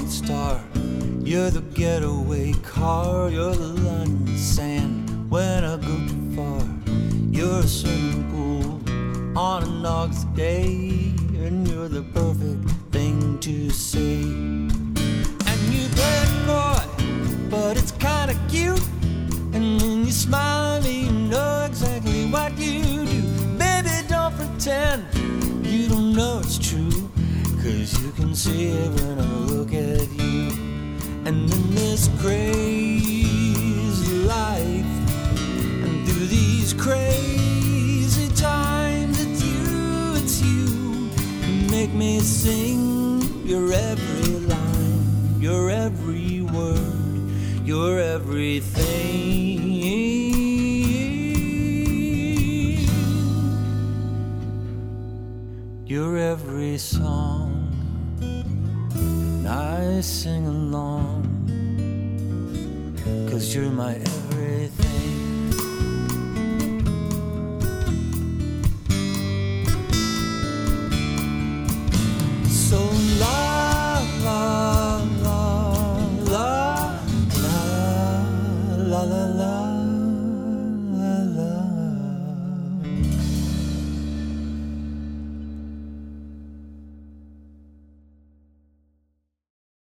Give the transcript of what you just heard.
falling star. You're the getaway car, you're the line in the sand when I go too far. You're a swimming pool on an August day, and you're the perfect thing to say. And you play it coy, but it's kinda cute. And when you smile at me, you know exactly what you do. Baby, don't pretend you don't know it's true, 'cause you can see it when I look at you. And in this crazy life, and through these crazy times, it's you who make me sing your every line, your every word, your everything. Your every song, and I sing along, 'cause you're my everything.